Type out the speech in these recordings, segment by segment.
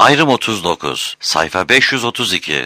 Ayrım 39, sayfa 532.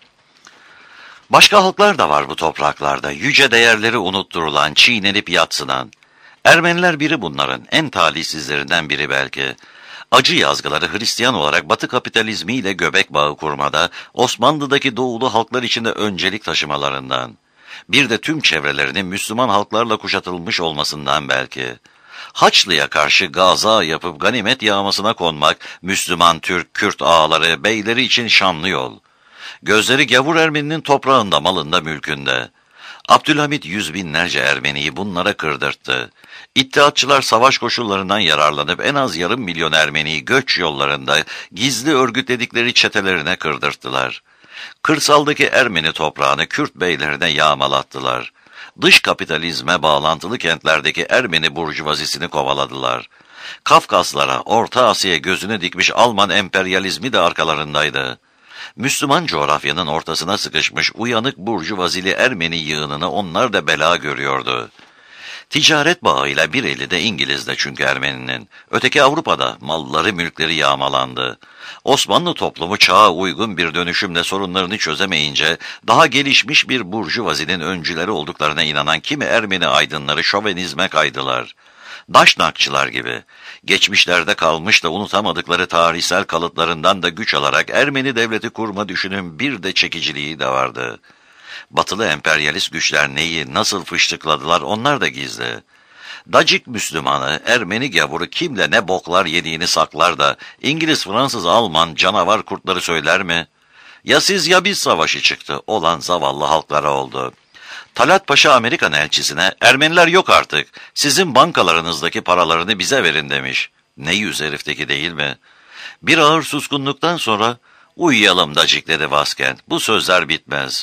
Başka halklar da var bu topraklarda, yüce değerleri unutturulan, çiğnenip yadsınan. Ermeniler biri bunların, en talihsizlerinden biri belki. Acı yazgıları Hristiyan olarak Batı kapitalizmiyle göbek bağı kurmada, Osmanlı'daki doğulu halklar içinde öncelik taşımalarından. Bir de tüm çevrelerinin Müslüman halklarla kuşatılmış olmasından belki. Haçlı'ya karşı gaza yapıp ganimet yağmasına konmak, Müslüman, Türk, Kürt ağaları, beyleri için şanlı yol. Gözleri gavur Ermeninin toprağında, malında, mülkünde. Abdülhamit yüz binlerce Ermeniyi bunlara kırdırttı. İttihatçılar savaş koşullarından yararlanıp en az yarım milyon Ermeniyi göç yollarında gizli örgütledikleri çetelerine kırdırttılar. Kırsaldaki Ermeni toprağını Kürt beylerine yağmalattılar. Dış kapitalizme bağlantılı kentlerdeki Ermeni burjuvazisini kovaladılar. Kafkaslara, Orta Asya'ya gözünü dikmiş Alman emperyalizmi de arkalarındaydı. Müslüman coğrafyanın ortasına sıkışmış uyanık burjuvazili Ermeni yığınını onlar da bela görüyordu. Ticaret bağıyla bir eli de İngiliz'de çünkü Ermeninin. Öteki Avrupa'da malları mülkleri yağmalandı. Osmanlı toplumu çağa uygun bir dönüşümle sorunlarını çözemeyince daha gelişmiş bir burjuvazinin öncüleri olduklarına inanan kimi Ermeni aydınları şovenizme kaydılar. Daşnakçılar gibi. Geçmişlerde kalmış da unutamadıkları tarihsel kalıtlarından da güç alarak Ermeni devleti kurma düşünün bir de çekiciliği de vardı. Batılı emperyalist güçler neyi, nasıl fıştıkladılar onlar da gizli. Dacik Müslümanı, Ermeni gavuru kimle ne boklar yediğini saklar da İngiliz, Fransız, Alman canavar kurtları söyler mi? Ya siz ya biz savaşı çıktı olan zavallı halklara oldu. Talat Paşa Amerikan elçisine Ermeniler yok artık, sizin bankalarınızdaki paralarını bize verin demiş. Ne yüz herifteki değil mi? Bir ağır suskunluktan sonra uyuyalım Dacik dedi Vasken, bu sözler bitmez.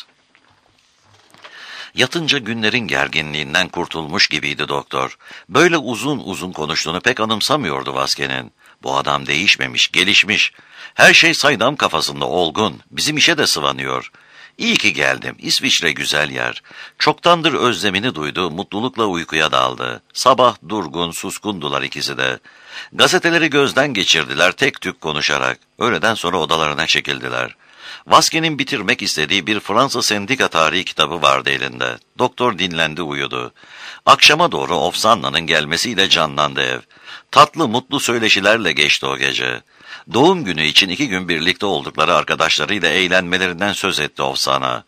Yatınca günlerin gerginliğinden kurtulmuş gibiydi doktor. Böyle uzun uzun konuştuğunu pek anımsamıyordu Vasken'in. Bu adam değişmemiş, gelişmiş. Her şey saydam kafasında olgun, bizim işe de sıvanıyor. İyi ki geldim, İsviçre güzel yer. Çoktandır özlemini duydu, mutlulukla uykuya daldı. Sabah durgun, suskundular ikisi de. Gazeteleri gözden geçirdiler tek tük konuşarak. Öğleden sonra odalarına çekildiler. Vasken'in bitirmek istediği bir Fransa sendika tarihi kitabı vardı elinde. Doktor dinlendi uyudu. Akşama doğru Ofsanna'nın gelmesiyle canlandı ev. Tatlı mutlu söyleşilerle geçti o gece. Doğum günü için 2 gün birlikte oldukları arkadaşlarıyla eğlenmelerinden söz etti Ofsanna.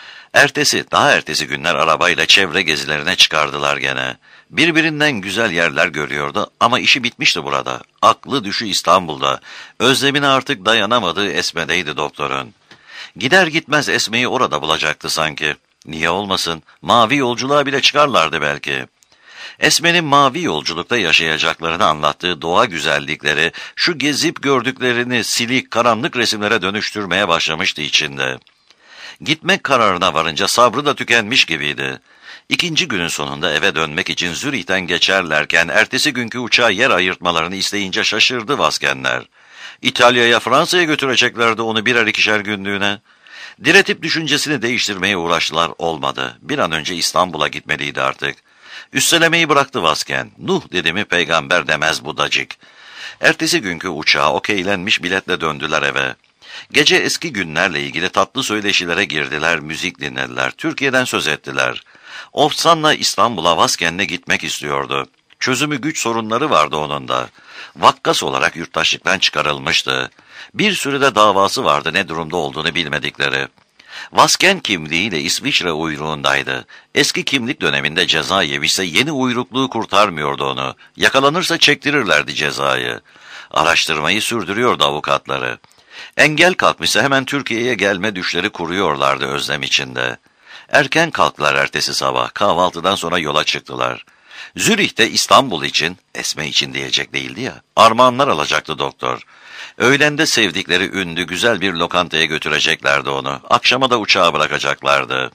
Daha ertesi günler arabayla çevre gezilerine çıkardılar gene. Birbirinden güzel yerler görüyordu ama işi bitmişti burada. Aklı düşü İstanbul'da. Özlemine artık dayanamadığı Esme'deydi doktorun. Gider gitmez Esme'yi orada bulacaktı sanki. Niye olmasın? Mavi yolculuğa bile çıkarlardı belki. Esme'nin mavi yolculukta yaşayacaklarını anlattığı doğa güzellikleri, şu gezip gördüklerini silik, karanlık resimlere dönüştürmeye başlamıştı içinde. Gitmek kararına varınca sabrı da tükenmiş gibiydi. 2. günün sonunda eve dönmek için Zürih'ten geçerlerken ertesi günkü uçağa yer ayırtmalarını isteyince şaşırdı Vaskenler. İtalya'ya, Fransa'ya götüreceklerdi onu birer ikişer günlüğüne. Diretip düşüncesini değiştirmeye uğraştılar, olmadı. Bir an önce İstanbul'a gitmeliydi artık. Üstelemeyi bıraktı Vasken. Nuh dedi mi peygamber demez bu Dacik. Ertesi günkü uçağa okeylenmiş biletle döndüler eve. Gece eski günlerle ilgili tatlı söyleşilere girdiler, müzik dinlediler, Türkiye'den söz ettiler. Ofsanna İstanbul'a Vasken'le gitmek istiyordu. Çözümü güç sorunları vardı onun da. Vakkas olarak yurttaşlıktan çıkarılmıştı. Bir sürede davası vardı ne durumda olduğunu bilmedikleri. Vasken kimliğiyle İsviçre uyruğundaydı. Eski kimlik döneminde ceza yemişse yeni uyrukluğu kurtarmıyordu onu. Yakalanırsa çektirirlerdi cezayı. Araştırmayı sürdürüyordu avukatları. Engel kalkmışsa hemen Türkiye'ye gelme düşleri kuruyorlardı özlem içinde. Erken kalktılar ertesi sabah, kahvaltıdan sonra yola çıktılar. Zürih'te İstanbul için, Esme için diyecek değildi ya, armağanlar alacaktı doktor. Öğlende sevdikleri ünlü güzel bir lokantaya götüreceklerdi onu. Akşama da uçağa bırakacaklardı.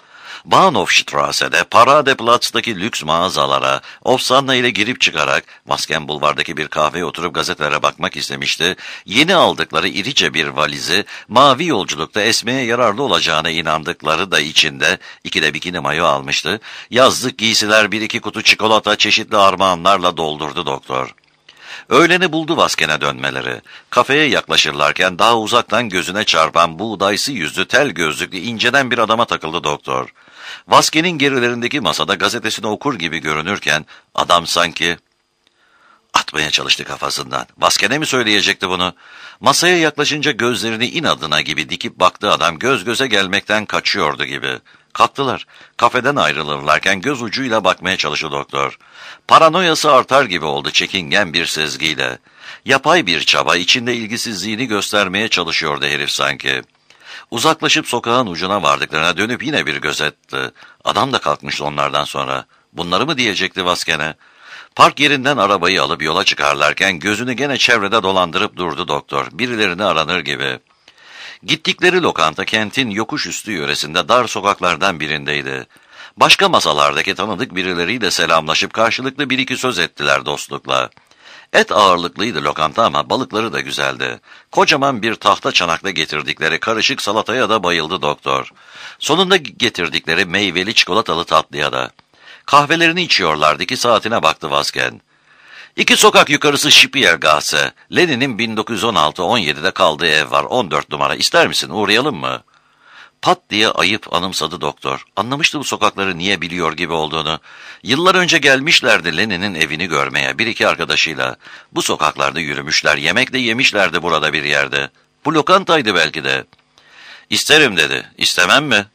Bahnhofstrasse'de Paradeplatz'taki lüks mağazalara Ofsanna ile girip çıkarak Vasken Bulvar'daki bir kahveye oturup gazetelere bakmak istemişti. Yeni aldıkları irice bir valizi mavi yolculukta Esme'ye yararlı olacağına inandıkları da içinde 2 de bikini mayo almıştı. Yazlık giysiler 1-2 kutu çikolata çeşitli armağanlarla doldurdu doktor. Öğleni buldu Vasken'e dönmeleri. Kafeye yaklaşırlarken daha uzaktan gözüne çarpan buğdaysı yüzlü tel gözlüklü inceden bir adama takıldı doktor. Vasken'in gerilerindeki masada gazetesini okur gibi görünürken adam sanki atmaya çalıştı kafasından. Vasken'e mi söyleyecekti bunu? Masaya yaklaşınca gözlerini inadına gibi dikip baktığı adam göz göze gelmekten kaçıyordu gibi. Kalktılar. Kafeden ayrılırlarken göz ucuyla bakmaya çalıştı doktor. Paranoyası artar gibi oldu çekingen bir sezgiyle. Yapay bir çaba içinde ilgisizliğini göstermeye çalışıyordu herif sanki. Uzaklaşıp sokağın ucuna vardıklarına dönüp yine bir göz etti. Adam da kalkmıştı onlardan sonra. Bunları mı diyecekti Vasken'e? Park yerinden arabayı alıp yola çıkarlarken gözünü gene çevrede dolandırıp durdu doktor. Birilerini aranır gibi. Gittikleri lokanta kentin yokuş üstü yöresinde dar sokaklardan birindeydi. Başka masalardaki tanıdık birileriyle selamlaşıp karşılıklı bir iki söz ettiler dostlukla. Et ağırlıklıydı lokanta ama balıkları da güzeldi. Kocaman bir tahta çanakla getirdikleri karışık salataya da bayıldı doktor. Sonunda getirdikleri meyveli çikolatalı tatlıya da. Kahvelerini içiyorlardı ki saatine baktı Vasken. 2 sokak yukarısı Spiergasse. Lenin'in 1916-17'de kaldığı ev var. 14 numara. İster misin? Uğrayalım mı? Pat diye ayıp anımsadı doktor. Anlamıştı bu sokakları niye biliyor gibi olduğunu. Yıllar önce gelmişlerdi Lenin'in evini görmeye bir iki arkadaşıyla. Bu sokaklarda yürümüşler, yemek de yemişlerdi burada bir yerde. Bu lokantaydı belki de. İsterim dedi. İstemem mi?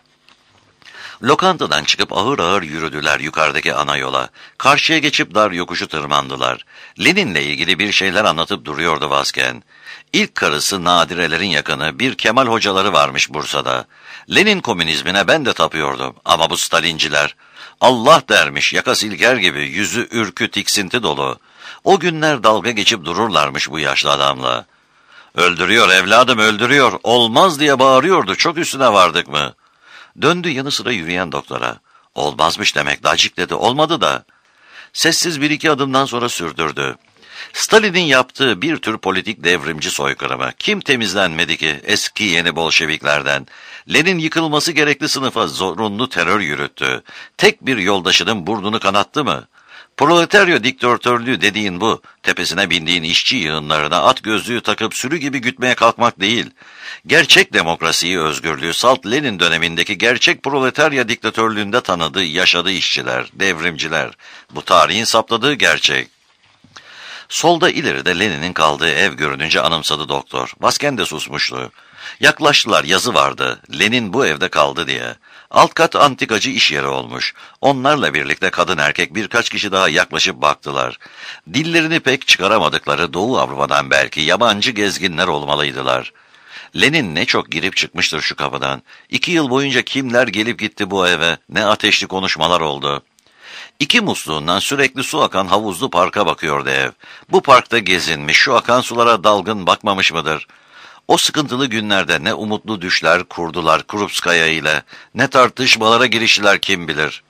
Lokantadan çıkıp ağır ağır yürüdüler yukarıdaki ana yola. Karşıya geçip dar yokuşu tırmandılar. Lenin'le ilgili bir şeyler anlatıp duruyordu Vasken. İlk karısı Nadirelerin yakını bir Kemal hocaları varmış Bursa'da. Lenin komünizmine ben de tapıyordum ama bu Stalinciler. Allah dermiş yaka silker gibi yüzü ürkü tiksinti dolu. O günler dalga geçip dururlarmış bu yaşlı adamla. Öldürüyor evladım öldürüyor olmaz diye bağırıyordu çok üstüne vardık mı? Döndü yanı sıra yürüyen doktora. Olmazmış demek dacik dedi olmadı da. Sessiz bir iki adımdan sonra sürdürdü. Stalin'in yaptığı bir tür politik devrimci soykırımı. Kim temizlenmedi ki eski yeni Bolşeviklerden? Lenin yıkılması gerekli sınıfa zorunlu terör yürüttü. Tek bir yoldaşının burnunu kanattı mı? Proletaryo diktatörlüğü dediğin bu. Tepesine bindiğin işçi yığınlarına at gözlüğü takıp sürü gibi gütmeye kalkmak değil. Gerçek demokrasiyi, özgürlüğü salt Lenin dönemindeki gerçek proletarya diktatörlüğünde tanıdığı, yaşadığı işçiler, devrimciler. Bu tarihin sapladığı gerçek. Solda ileride Lenin'in kaldığı ev görününce anımsadı doktor. Vasken de susmuştu. Yaklaştılar yazı vardı. Lenin bu evde kaldı diye. Alt kat antikacı iş yeri olmuş. Onlarla birlikte kadın erkek birkaç kişi daha yaklaşıp baktılar. Dillerini pek çıkaramadıkları Doğu Avrupa'dan belki yabancı gezginler olmalıydılar. Lenin ne çok girip çıkmıştır şu kapıdan. 2 yıl boyunca kimler gelip gitti bu eve, ne ateşli konuşmalar oldu. 2 musluğundan sürekli su akan havuzlu parka bakıyordu ev. Bu parkta gezinmiş, şu akan sulara dalgın bakmamış mıdır? O sıkıntılı günlerde ne umutlu düşler kurdular Krupskaya ile, ne tartışmalara giriştiler kim bilir.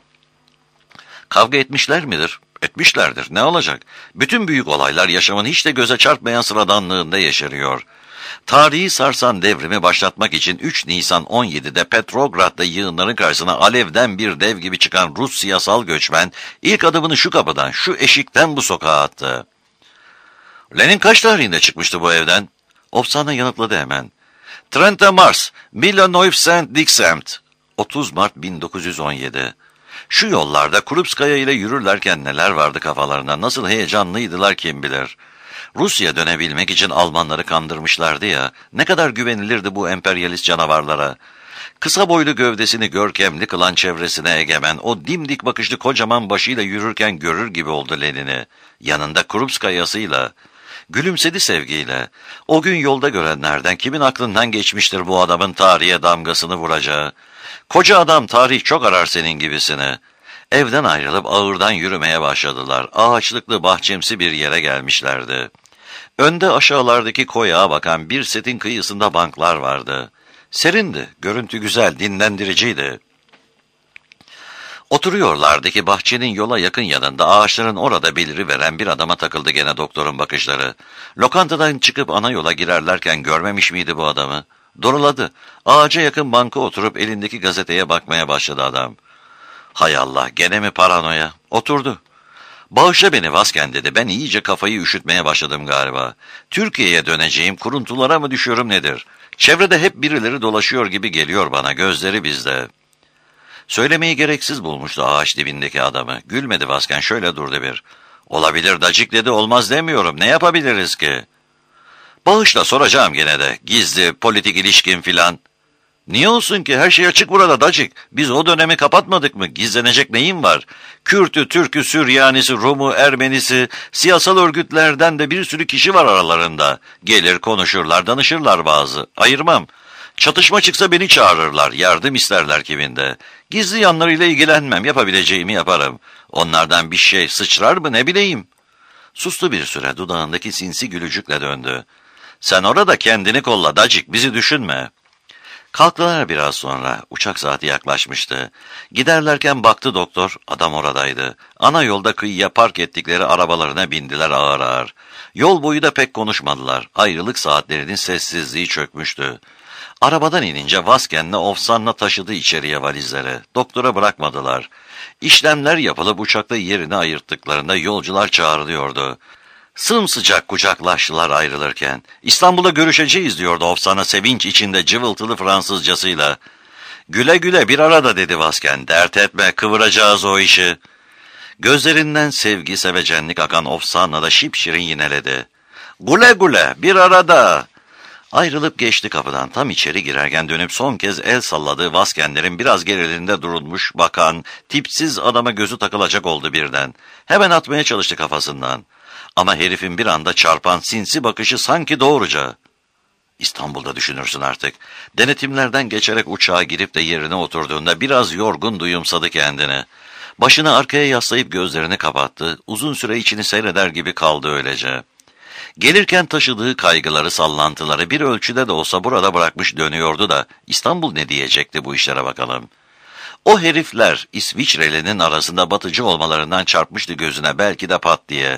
Kavga etmişler midir? Etmişlerdir. Ne olacak? Bütün büyük olaylar yaşamın hiç de göze çarpmayan sıradanlığında yeşeriyor. Tarihi sarsan devrimi başlatmak için 3 Nisan 17'de Petrograd'da yığınların karşısına alevden bir dev gibi çıkan Rus siyasal göçmen ilk adımını şu kapıdan, şu eşikten bu sokağa attı. Lenin kaç tarihinde çıkmıştı bu evden? Ofsana yanıtladı hemen. Trente Mars, 1917, 30 Mart 1917. Şu yollarda Krupskaya ile yürürlerken neler vardı kafalarına, nasıl heyecanlıydılar kim bilir. Rusya dönebilmek için Almanları kandırmışlardı ya, ne kadar güvenilirdi bu emperyalist canavarlara. Kısa boylu gövdesini görkemli kılan çevresine egemen, o dimdik bakışlı kocaman başıyla yürürken görür gibi oldu Lenin'i. Yanında Krupskaya'sıyla. Gülümsedi sevgiyle. O gün yolda görenlerden kimin aklından geçmiştir bu adamın tarihe damgasını vuracağı? Koca adam tarih çok arar senin gibisini. Evden ayrılıp ağırdan yürümeye başladılar. Ağaçlıklı bahçemsi bir yere gelmişlerdi. Önde aşağılardaki koyağa bakan bir setin kıyısında banklar vardı. Serindi, görüntü güzel, dinlendiriciydi. Oturuyorlardı ki bahçenin yola yakın yanında ağaçların orada beliriveren bir adama takıldı gene doktorun bakışları. Lokantadan çıkıp ana yola girerlerken görmemiş miydi bu adamı? Doğruladı. Ağaca yakın banka oturup elindeki gazeteye bakmaya başladı adam. Hay Allah, gene mi paranoya? Oturdu. Bağışla beni Vasken dedi. Ben iyice kafayı üşütmeye başladım galiba. Türkiye'ye döneceğim, kuruntulara mı düşüyorum nedir? Çevrede hep birileri dolaşıyor gibi geliyor bana, gözleri bizde. Söylemeyi gereksiz bulmuştu ağaç dibindeki adamı. Gülmedi Vasken, şöyle durdu bir. Olabilir dacık dedi, olmaz demiyorum. Ne yapabiliriz ki? Bağışla, soracağım gene de. Gizli, politik ilişkin filan. Niye olsun ki? Her şey açık burada dacık. Biz o dönemi kapatmadık mı? Gizlenecek neyin var? Kürtü, Türkü, Süryanisi, Rumu, Ermenisi, siyasal örgütlerden de bir sürü kişi var aralarında. Gelir, konuşurlar, danışırlar bazı. Ayırmam. Çatışma çıksa beni çağırırlar, yardım isterler kiminde. Gizli yanlarıyla ilgilenmem, yapabileceğimi yaparım. Onlardan bir şey sıçrar mı ne bileyim. Sustu bir süre, dudağındaki sinsi gülücükle döndü. Sen orada kendini kolla dacık, bizi düşünme. Kalktılar biraz sonra. Uçak saati yaklaşmıştı. Giderlerken baktı doktor, adam oradaydı. Ana yolda kıyıya park ettikleri arabalarına bindiler ağır ağır. Yol boyu da pek konuşmadılar. Ayrılık saatlerinin sessizliği çökmüştü. Arabadan inince Vasken'le Ofsan'la taşıdı içeriye valizleri. Doktora bırakmadılar. İşlemler yapılıp uçakta yerini ayırttıklarında yolcular çağrılıyordu. Sımsıcak kucaklaştılar ayrılırken. İstanbul'da görüşeceğiz diyordu Ofsan'a sevinç içinde cıvıltılı Fransızcasıyla. Güle güle bir arada dedi Vasken. Dert etme, kıvıracağız o işi. Gözlerinden sevgi sevecenlik akan Ofsan'la da şipşirin yineledi. Güle güle bir arada. Ayrılıp geçti kapıdan. Tam içeri girerken dönüp son kez el salladığı Vaskenlerin biraz gerilerinde durulmuş, bakan, tipsiz adama gözü takılacak oldu birden. Hemen atmaya çalıştı kafasından. Ama herifin bir anda çarpan sinsi bakışı sanki doğruca. İstanbul'da düşünürsün artık. Denetimlerden geçerek uçağa girip de yerine oturduğunda biraz yorgun duyumsadı kendini. Başını arkaya yaslayıp gözlerini kapattı. Uzun süre içini seyreder gibi kaldı öylece. Gelirken taşıdığı kaygıları, sallantıları bir ölçüde de olsa burada bırakmış dönüyordu da İstanbul ne diyecekti bu işlere bakalım. O herifler İsviçreli'nin arasında batıcı olmalarından çarpmıştı gözüne belki de pat diye.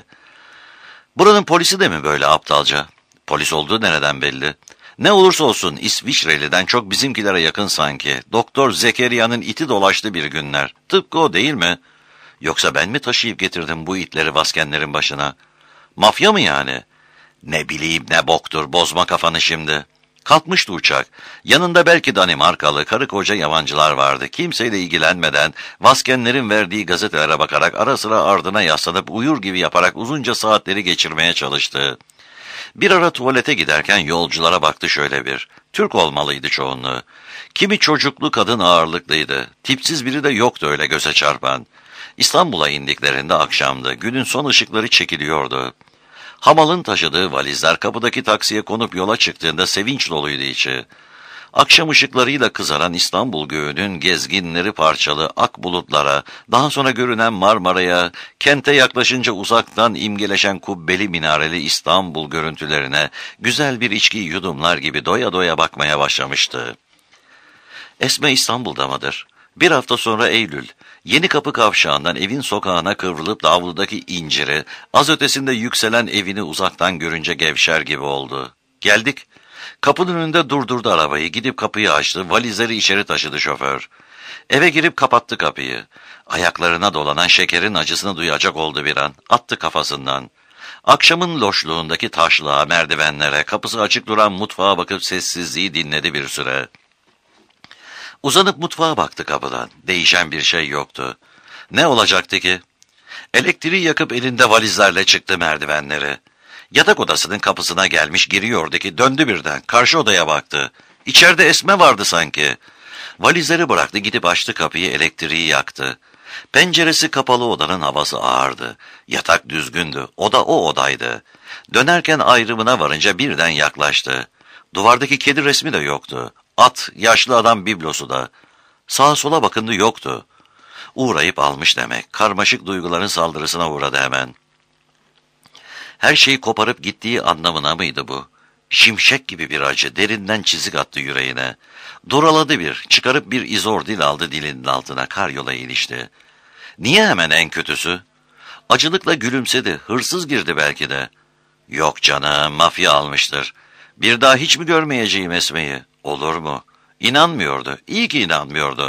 Buranın polisi de mi böyle aptalca? Polis olduğu nereden belli? Ne olursa olsun İsviçreli'den çok bizimkilere yakın sanki. Doktor Zekeriya'nın iti dolaştı bir günler. Tıpkı o değil mi? Yoksa ben mi taşıyıp getirdim bu itleri Vaskenlerin başına? Mafya mı yani? Ne bileyim ne boktur, bozma kafanı şimdi. Kalkmıştı uçak. Yanında belki Danimarkalı, karı koca yabancılar vardı. Kimseyle ilgilenmeden, Vaskenlerin verdiği gazetelere bakarak ara sıra ardına yaslanıp uyur gibi yaparak uzunca saatleri geçirmeye çalıştı. Bir ara tuvalete giderken yolculara baktı şöyle bir. Türk olmalıydı çoğunluğu. Kimi çocuklu kadın ağırlıklıydı. Tipsiz biri de yoktu öyle göze çarpan. İstanbul'a indiklerinde akşamdı. Günün son ışıkları çekiliyordu. Hamal'ın taşıdığı valizler kapıdaki taksiye konup yola çıktığında sevinç doluydu içi. Akşam ışıklarıyla kızaran İstanbul göğünün gezginleri parçalı ak bulutlara, daha sonra görünen Marmara'ya, kente yaklaşınca uzaktan imgeleşen kubbeli minareli İstanbul görüntülerine, güzel bir içki yudumlar gibi doya doya bakmaya başlamıştı. Esme İstanbul'da mıdır? Bir hafta sonra Eylül. Yenikapı kavşağından evin sokağına kıvrılıp davludaki inciri, az ötesinde yükselen evini uzaktan görünce gevşer gibi oldu. Geldik. Kapının önünde durdurdu arabayı, gidip kapıyı açtı, valizleri içeri taşıdı şoför. Eve girip kapattı kapıyı. Ayaklarına dolanan şekerin acısını duyacak oldu bir an, attı kafasından. Akşamın loşluğundaki taşlığa, merdivenlere, kapısı açık duran mutfağa bakıp sessizliği dinledi bir süre. Uzanıp mutfağa baktı kapıdan. Değişen bir şey yoktu. Ne olacaktı ki? Elektriği yakıp elinde valizlerle çıktı merdivenleri. Yatak odasının kapısına gelmiş giriyordu ki döndü birden. Karşı odaya baktı. İçeride Esme vardı sanki. Valizleri bıraktı, gidip açtı kapıyı, elektriği yaktı. Penceresi kapalı odanın havası ağırdı. Yatak düzgündü. Oda o odaydı. Dönerken ayrımına varınca birden yaklaştı. Duvardaki kedi resmi de yoktu. At, yaşlı adam biblosu da. Sağa sola bakındı, yoktu. Uğrayıp almış demek. Karmaşık duyguların saldırısına uğradı hemen. Her şeyi koparıp gittiği anlamına mıydı bu? Şimşek gibi bir acı derinden çizik attı yüreğine. Duraladı bir, çıkarıp bir izor dil aldı dilinin altına, karyola ilişti. Niye hemen en kötüsü? Acılıkla gülümsedi, hırsız girdi belki de. Yok canım, mafya almıştır. Bir daha hiç mi görmeyeceğim Esme'yi? Olur mu? İnanmıyordu, iyi ki inanmıyordu.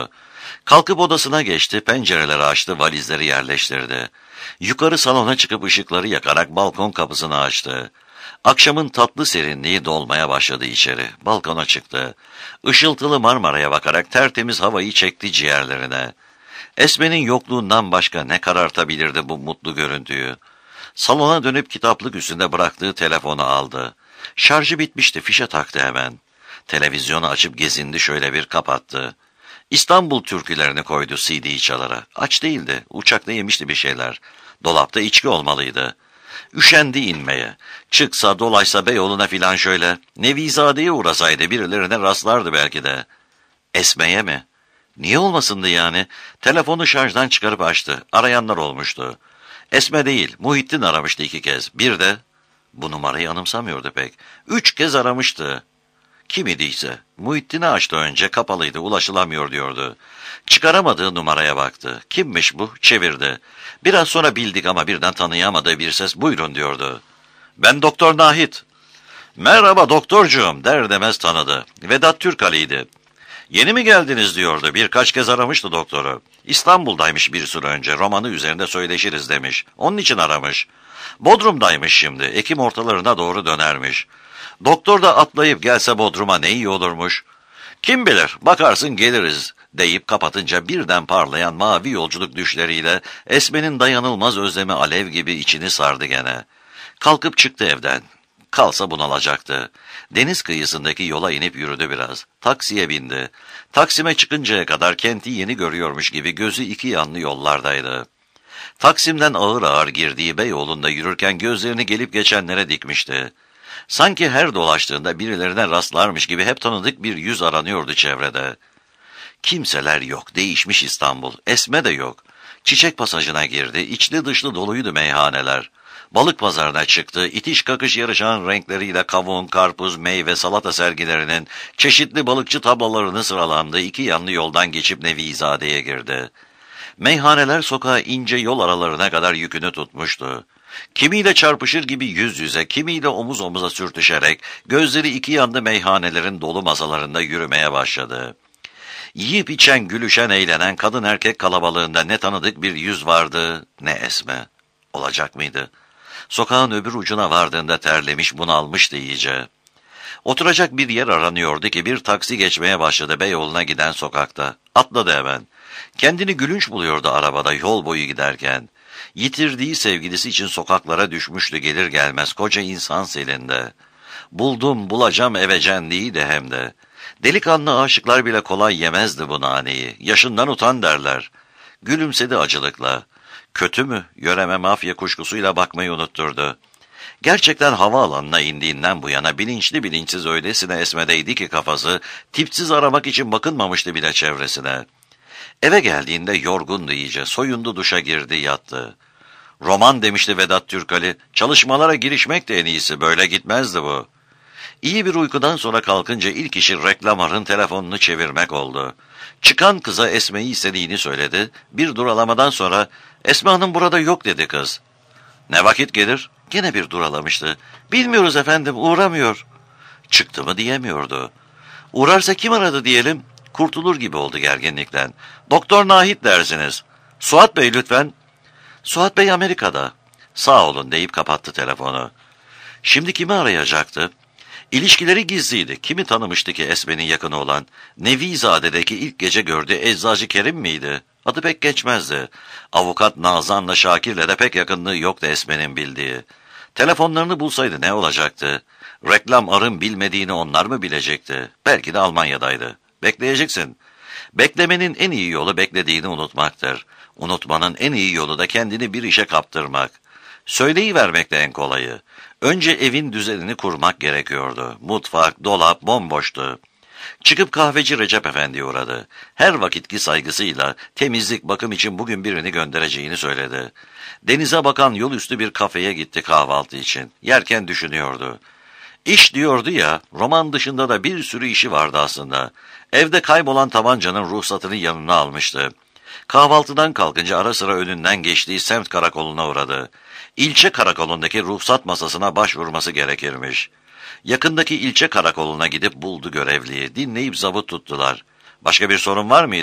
Kalkıp odasına geçti, pencereleri açtı, valizleri yerleştirdi. Yukarı salona çıkıp ışıkları yakarak balkon kapısını açtı. Akşamın tatlı serinliği dolmaya başladı içeri. Balkona çıktı. Işıltılı Marmara'ya bakarak tertemiz havayı çekti ciğerlerine. Esme'nin yokluğundan başka ne karartabilirdi bu mutlu görüntüyü? Salona dönüp kitaplık üstünde bıraktığı telefonu aldı. Şarjı bitmişti, fişe taktı hemen. Televizyonu açıp gezindi, şöyle bir kapattı. İstanbul türkülerini koydu CD'yi çalara. Aç değildi, uçakta yemişti bir şeyler. Dolapta içki olmalıydı. Üşendi inmeye. Çıksa dolaysa Beyoğlu'na filan şöyle. Nevizade'ye uğrasaydı birilerine rastlardı belki de. Esme'ye mi? Niye olmasındı yani? Telefonu şarjdan çıkarıp açtı. Arayanlar olmuştu. Esme değil, Muhittin aramıştı 2 kez. Bir de, bu numarayı anımsamıyordu pek. 3 kez aramıştı. Kim idiyse. Muhittin'i açtı önce, kapalıydı, ulaşılamıyor diyordu. Çıkaramadığı numaraya baktı. Kimmiş bu? Çevirdi. Biraz sonra bildik ama birden tanıyamadığı bir ses buyurun diyordu. Ben Doktor Nahit. Merhaba doktorcuğum der demez tanıdı. Vedat Türkali'ydi. Yeni mi geldiniz diyordu. Birkaç kez aramıştı doktoru. İstanbul'daymış bir süre önce. Romanı üzerinde söyleşiriz demiş. Onun için aramış. Bodrum'daymış şimdi. Ekim ortalarına doğru dönermiş. Doktor da atlayıp gelse Bodrum'a ne iyi olurmuş. Kim bilir bakarsın geliriz deyip kapatınca birden parlayan mavi yolculuk düşleriyle Esme'nin dayanılmaz özlemi alev gibi içini sardı gene. Kalkıp çıktı evden. Kalsa bunalacaktı. Deniz kıyısındaki yola inip yürüdü biraz. Taksiye bindi. Taksim'e çıkıncaya kadar kenti yeni görüyormuş gibi gözü iki yanlı yollardaydı. Taksim'den ağır ağır girdiği Beyoğlu'nda yürürken gözlerini gelip geçenlere dikmişti. Sanki her dolaştığında birilerine rastlarmış gibi hep tanıdık bir yüz aranıyordu çevrede. Kimseler yok, değişmiş İstanbul. Esme de yok. Çiçek pasajına girdi, içli dışlı doluydu meyhaneler. Balık pazarına çıktı, itiş kakış yarışan renkleriyle kavun, karpuz, meyve, salata sergilerinin çeşitli balıkçı tablolarını sıralandığı 2 yanlı yoldan geçip Nevizade'ye girdi. Meyhaneler sokağa ince yol aralarına kadar yükünü tutmuştu. Kimiyle çarpışır gibi yüz yüze, kimiyle omuz omuza sürtüşerek gözleri 2 yanlı meyhanelerin dolu masalarında yürümeye başladı. Yiyip içen, gülüşen, eğlenen kadın erkek kalabalığında ne tanıdık bir yüz vardı, ne Esme. Olacak mıydı? Sokağın öbür ucuna vardığında terlemiş, bunalmıştı iyice. Oturacak bir yer aranıyordu ki bir taksi geçmeye başladı Beyoğlu'na giden sokakta. Atladı hemen. Kendini gülünç buluyordu arabada yol boyu giderken. Yitirdiği sevgilisi için sokaklara düşmüştü gelir gelmez koca insan selinde. Buldum bulacağım evecenliği de hem de. Delikanlı aşıklar bile kolay yemezdi bu naneyi. Yaşından utan derler. Gülümsedi acılıkla. Kötü mü? Yöreme mafya kuşkusuyla bakmayı unutturdu. Gerçekten havaalanına indiğinden bu yana bilinçli bilinçsiz öylesine esmedeydi ki kafası, tipsiz aramak için bakınmamıştı bile çevresine. Eve geldiğinde yorgundu iyice, soyundu duşa girdi yattı. Roman demişti Vedat Türkali, çalışmalara girişmek de en iyisi, böyle gitmezdi bu. İyi bir uykudan sonra kalkınca ilk işi reklamarın telefonunu çevirmek oldu. Çıkan kıza Esme'yi istediğini söyledi. Bir duralamadan sonra Esme Hanım burada yok dedi kız. Ne vakit gelir? Gene bir duralamıştı. Bilmiyoruz efendim, uğramıyor. Çıktı mı diyemiyordu. Uğrarsa kim aradı diyelim? Kurtulur gibi oldu gerginlikten. Doktor Nahit dersiniz. Suat Bey lütfen. Suat Bey Amerika'da. Sağ olun deyip kapattı telefonu. Şimdi kimi arayacaktı? İlişkileri gizliydi. Kimi tanımıştı ki Esme'nin yakını olan? Nevizade'deki ilk gece gördüğü Eczacı Kerim miydi? Adı pek geçmezdi. Avukat Nazan'la Şakir'le de pek yakınlığı yoktu Esme'nin bildiği. Telefonlarını bulsaydı ne olacaktı? Reklam arın bilmediğini onlar mı bilecekti? Belki de Almanya'daydı. Bekleyeceksin. Beklemenin en iyi yolu beklediğini unutmaktır. Unutmanın en iyi yolu da kendini bir işe kaptırmak. Söyleyivermek de en kolayı. Önce evin düzenini kurmak gerekiyordu. Mutfak, dolap bomboştu. Çıkıp kahveci Recep Efendi'ye uğradı. Her vakitki saygısıyla temizlik, bakım için bugün birini göndereceğini söyledi. Denize bakan yol üstü bir kafeye gitti kahvaltı için. Yerken düşünüyordu. İş diyordu ya, roman dışında da bir sürü işi vardı aslında. Evde kaybolan tabancanın ruhsatını yanına almıştı. Kahvaltıdan kalkınca ara sıra önünden geçtiği semt karakoluna uğradı. İlçe karakolundaki ruhsat masasına başvurması gerekirmiş. Yakındaki ilçe karakoluna gidip buldu görevliyi. Dinleyip zabıt tuttular. Başka bir sorun var mıydı?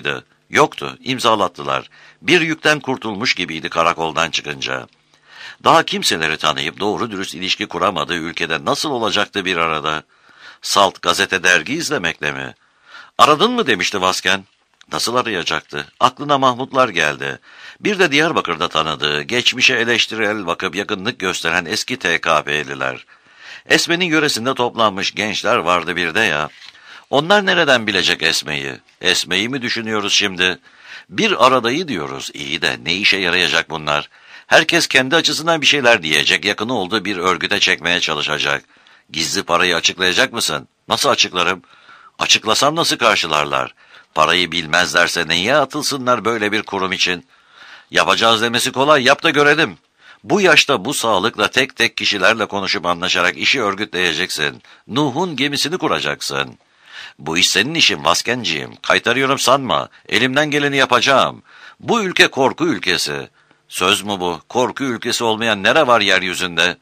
Yoktu, imzalattılar. Bir yükten kurtulmuş gibiydi karakoldan çıkınca. Daha kimseleri tanıyıp doğru dürüst ilişki kuramadığı ülkede nasıl olacaktı bir arada? Salt gazete dergi izlemekle mi? Aradın mı demişti Vasken. Nasıl arayacaktı? Aklına Mahmutlar geldi. Bir de Diyarbakır'da tanıdığı, geçmişe eleştirel bakıp yakınlık gösteren eski TKP'liler. Esme'nin yöresinde toplanmış gençler vardı bir de ya. Onlar nereden bilecek Esme'yi? Esme'yi mi düşünüyoruz şimdi? Bir aradayı diyoruz. İyi de ne işe yarayacak bunlar? Herkes kendi açısından bir şeyler diyecek, yakını olduğu bir örgüte çekmeye çalışacak. Gizli parayı açıklayacak mısın? Nasıl açıklarım? Açıklasam nasıl karşılarlar? Parayı bilmezlerse neye atılsınlar böyle bir kurum için? Yapacağız demesi kolay, yap da görelim. Bu yaşta bu sağlıkla tek tek kişilerle konuşup anlaşarak işi örgütleyeceksin. Nuh'un gemisini kuracaksın. Bu iş senin işin Vaskenciğim. Kaytarıyorum sanma. Elimden geleni yapacağım. Bu ülke korku ülkesi. Söz mü bu? Korku ülkesi olmayan nere var yeryüzünde?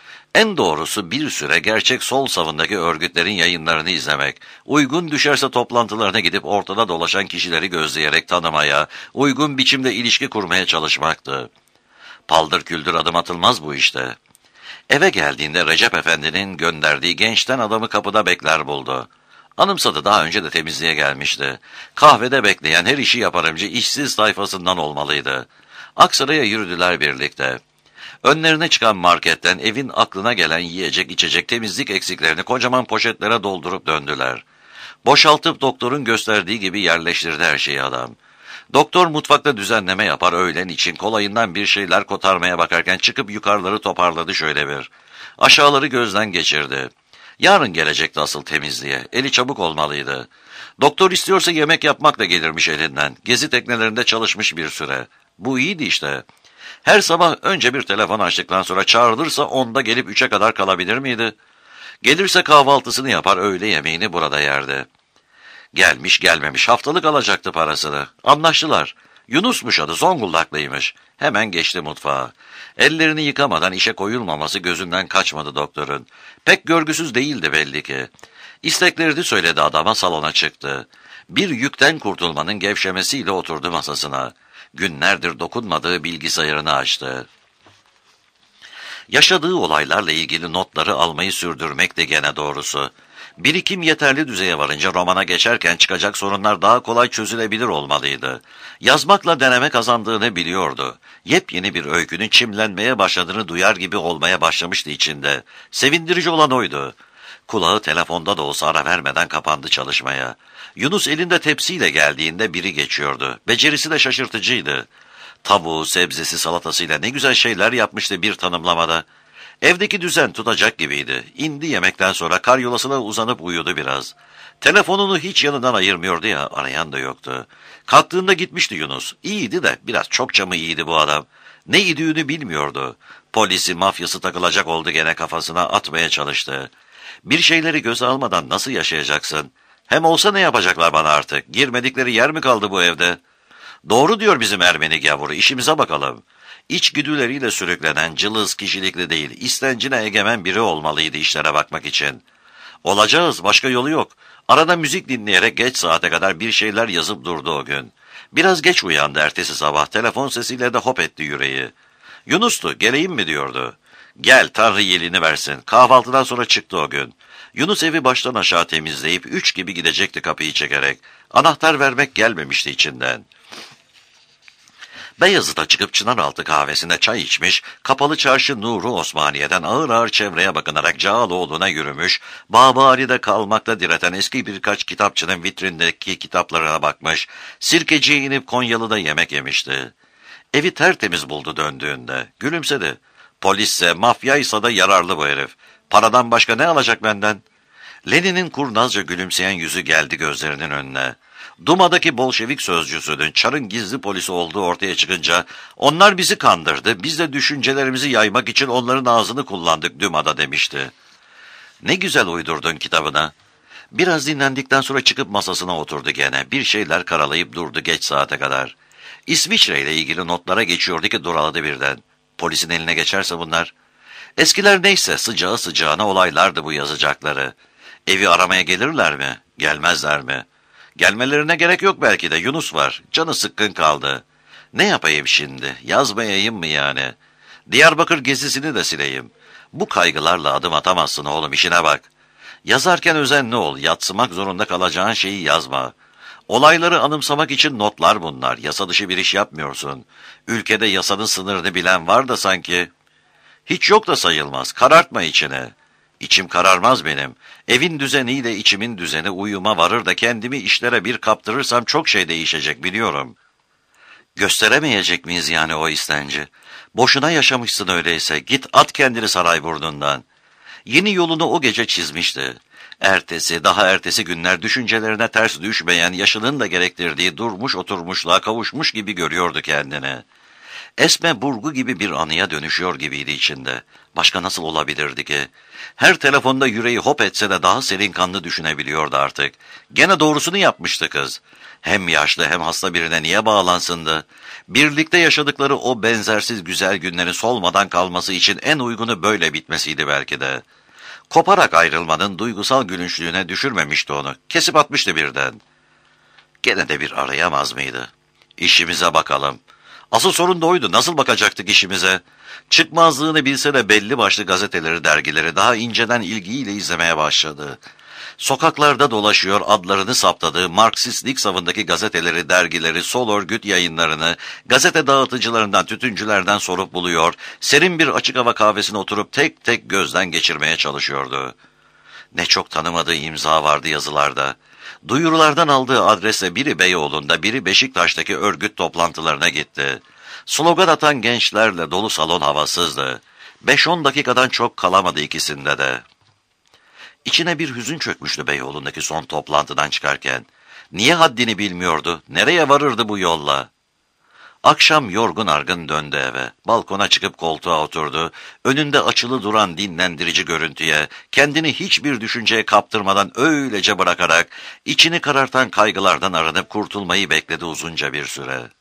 En doğrusu bir süre gerçek sol savundaki örgütlerin yayınlarını izlemek, uygun düşerse toplantılarına gidip ortada dolaşan kişileri gözleyerek tanımaya, uygun biçimde ilişki kurmaya çalışmaktı. Paldır küldür adım atılmaz bu işte. Eve geldiğinde Recep Efendi'nin gönderdiği gençten adamı kapıda bekler buldu. Anımsadı, daha önce de temizliğe gelmişti. Kahvede bekleyen her işi yaparımcı işsiz tayfasından olmalıydı. Aksaray'a yürüdüler birlikte. Önlerine çıkan marketten evin aklına gelen yiyecek içecek temizlik eksiklerini kocaman poşetlere doldurup döndüler. Boşaltıp doktorun gösterdiği gibi yerleştirdi her şeyi adam. Doktor mutfakta düzenleme yapar, öğlen için kolayından bir şeyler kotarmaya bakarken çıkıp yukarıları toparladı şöyle bir. Aşağıları gözden geçirdi. Yarın gelecekti asıl temizliğe. Eli çabuk olmalıydı. Doktor istiyorsa yemek yapmak da gelirmiş elinden. Gezi teknelerinde çalışmış bir süre. Bu iyiydi işte. Her sabah önce bir telefon açtıktan sonra çağrılırsa 10'da gelip 3'e kadar kalabilir miydi? Gelirse kahvaltısını yapar, öğle yemeğini burada yerdi. Gelmiş gelmemiş haftalık alacaktı parasını. Anlaştılar. Yunus'muş adı, Zonguldaklıymış. Hemen geçti mutfağa. Ellerini yıkamadan işe koyulmaması gözünden kaçmadı doktorun. Pek görgüsüz değildi belli ki. İsteklerini söyledi adama, salona çıktı. Bir yükten kurtulmanın gevşemesiyle oturdu masasına. Günlerdir dokunmadığı bilgisayarını açtı. Yaşadığı olaylarla ilgili notları almayı sürdürmek de gene doğrusu. Birikim yeterli düzeye varınca romana geçerken çıkacak sorunlar daha kolay çözülebilir olmalıydı. Yazmakla deneme kazandığını biliyordu. Yepyeni bir öykünün çimlenmeye başladığını duyar gibi olmaya başlamıştı içinde. Sevindirici olan oydu. Kulağı telefonda da olsa ara vermeden kapandı çalışmaya. Yunus elinde tepsiyle geldiğinde biri geçiyordu. Becerisi de şaşırtıcıydı. Tavuğu, sebzesi, salatasıyla ne güzel şeyler yapmıştı bir tanımlamada. Evdeki düzen tutacak gibiydi. İndi yemekten sonra karyolasına uzanıp uyudu biraz. Telefonunu hiç yanından ayırmıyordu ya, arayan da yoktu. Kalktığında gitmişti Yunus. İyiydi de biraz çokça mı iyiydi bu adam? Ne idüğünü bilmiyordu. Polisi, mafyası takılacak oldu, gene kafasına atmaya çalıştı. Bir şeyleri göze almadan nasıl yaşayacaksın? Hem olsa ne yapacaklar bana artık? Girmedikleri yer mi kaldı bu evde? Doğru diyor bizim Ermeni gavuru, işimize bakalım. İçgüdüleriyle sürüklenen, cılız kişilikli değil, istencine egemen biri olmalıydı işlere bakmak için. Olacağız, başka yolu yok. Arada müzik dinleyerek geç saate kadar bir şeyler yazıp durdu o gün. Biraz geç uyandı ertesi sabah, telefon sesiyle de hop etti yüreği. Yunus'tu, geleyim mi diyordu. Gel, Tanrı iyiliğini versin. Kahvaltıdan sonra çıktı o gün. Yunus evi baştan aşağı temizleyip 3 gibi gidecekti kapıyı çekerek. Anahtar vermek gelmemişti içinden. Beyazıt'a çıkıp Çınaraltı kahvesinde çay içmiş, kapalı çarşı Nuru Osmaniye'den ağır ağır çevreye bakınarak Cağaloğlu'na yürümüş, Babari'de kalmakta direten eski birkaç kitapçının vitrindeki kitaplarına bakmış, Sirkeci'ye inip Konyalı'da yemek yemişti. Evi tertemiz buldu döndüğünde, gülümsedi. Polisse, mafyaysa da yararlı bu herif. Paradan başka ne alacak benden? Lenin'in kurnazca gülümseyen yüzü geldi gözlerinin önüne. Duma'daki Bolşevik sözcüsünün Çar'ın gizli polisi olduğu ortaya çıkınca, onlar bizi kandırdı, biz de düşüncelerimizi yaymak için onların ağzını kullandık Duma'da demişti. Ne güzel uydurdun kitabına. Biraz dinlendikten sonra çıkıp masasına oturdu gene, bir şeyler karalayıp durdu geç saate kadar. İsviçre ile ilgili notlara geçiyordu ki duraladı birden. Polisin eline geçerse bunlar. Eskiler neyse sıcağı sıcağına olaylardı bu yazacakları. Evi aramaya gelirler mi? Gelmezler mi? Gelmelerine gerek yok belki de, Yunus var. Canı sıkkın kaldı. Ne yapayım şimdi? Yazmayayım mı yani? Diyarbakır gezisini de sileyim. Bu kaygılarla adım atamazsın oğlum, işine bak. Yazarken özenli ol, yadsımak zorunda kalacağın şeyi yazma. Olayları anımsamak için notlar bunlar. Yasa dışı bir iş yapmıyorsun. Ülkede yasanın sınırını bilen var da sanki. Hiç yok da sayılmaz. Karartma içine. İçim kararmaz benim. Evin düzeniyle içimin düzeni uyuma varır da kendimi işlere bir kaptırırsam çok şey değişecek biliyorum. Gösteremeyecek miyiz yani o istenci? Boşuna yaşamışsın öyleyse. Git at kendini Sarayburnu'ndan. Yeni yolunu o gece çizmişti. Ertesi, daha ertesi günler düşüncelerine ters düşmeyen, yaşının da gerektirdiği durmuş oturmuşluğa kavuşmuş gibi görüyordu kendini. Esme burgu gibi bir anıya dönüşüyor gibiydi içinde. Başka nasıl olabilirdi ki? Her telefonda yüreği hop etse de daha serin kanlı düşünebiliyordu artık. Gene doğrusunu yapmıştı kız. Hem yaşlı hem hasta birine niye bağlansındı? Birlikte yaşadıkları o benzersiz güzel günlerin solmadan kalması için en uygunu böyle bitmesiydi belki de. Koparak ayrılmanın duygusal gülünçlüğüne düşürmemişti onu. Kesip atmıştı birden. Gene de bir arayamaz mıydı? İşimize bakalım. Asıl sorun da oydu. Nasıl bakacaktık işimize? Çıkmazlığını bilse de belli başlı gazeteleri, dergileri daha inceden ilgiyle izlemeye başladı. Sokaklarda dolaşıyor, adlarını saptadığı Marksistlik savındaki gazeteleri, dergileri, sol örgüt yayınlarını, gazete dağıtıcılarından, tütüncülerden sorup buluyor, serin bir açık hava kahvesine oturup tek tek gözden geçirmeye çalışıyordu. Ne çok tanımadığı imza vardı yazılarda. Duyurulardan aldığı adrese biri Beyoğlu'nda, biri Beşiktaş'taki örgüt toplantılarına gitti. Slogan atan gençlerle dolu salon havasızdı. 5-10 dakikadan çok kalamadı ikisinde de. İçine bir hüzün çökmüştü Beyoğlu'ndaki son toplantıdan çıkarken. Niye haddini bilmiyordu? Nereye varırdı bu yolla? Akşam yorgun argın döndü eve. Balkona çıkıp koltuğa oturdu. Önünde açılı duran dinlendirici görüntüye, kendini hiçbir düşünceye kaptırmadan öylece bırakarak, içini karartan kaygılardan arınıp kurtulmayı bekledi uzunca bir süre.